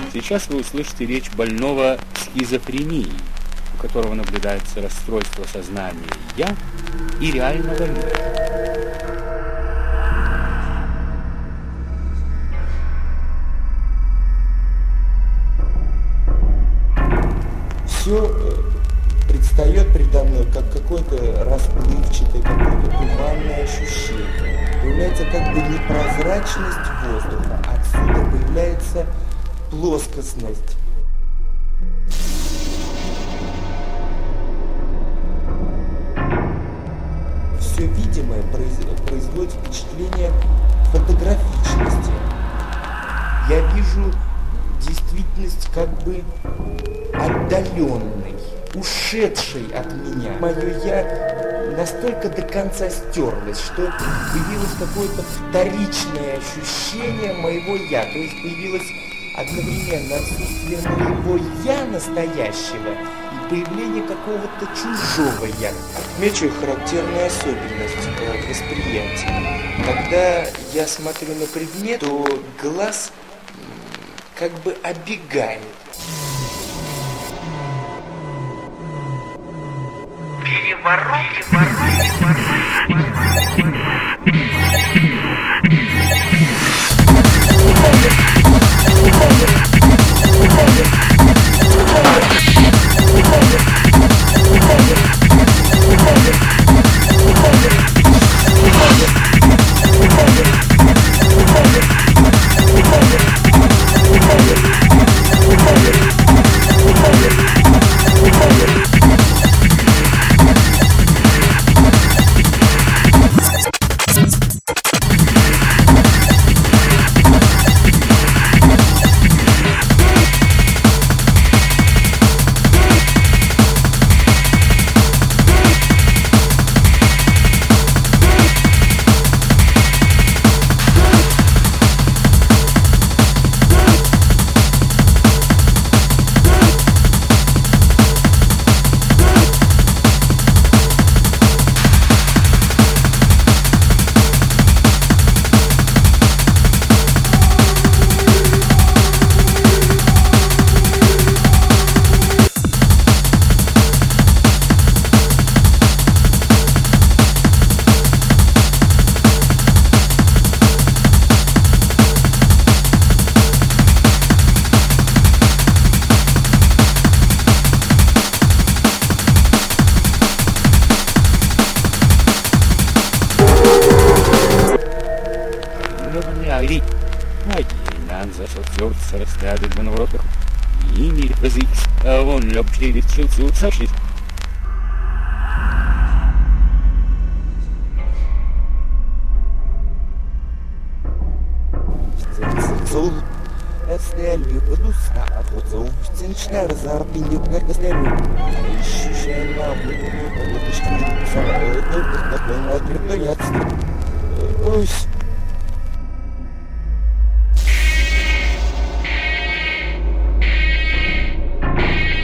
Сейчас вы услышите речь больного шизофренией, у которого наблюдается расстройство сознания «я» и реального мира. Все предстает передо мной как какое-то расплывчатое, какое-то туманное ощущение. Появляется как бы непрозрачность воздуха, отсюда появляется плоскостность. Все видимое производит впечатление фотографичности. Я вижу действительность как бы отдаленной, ушедшей от меня. Мое «я» настолько до конца стерлось, что появилось какое-то вторичное ощущение моего «я». То есть появилось одновременно отсутствие моего «я» настоящего и появление какого-то чужого «я». Отмечу характерную особенность восприятия. Когда я смотрю на предмет, то глаз как бы оббегает. Переворот.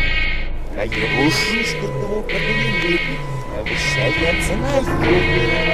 А я уж что-то подумали, обещается на юг.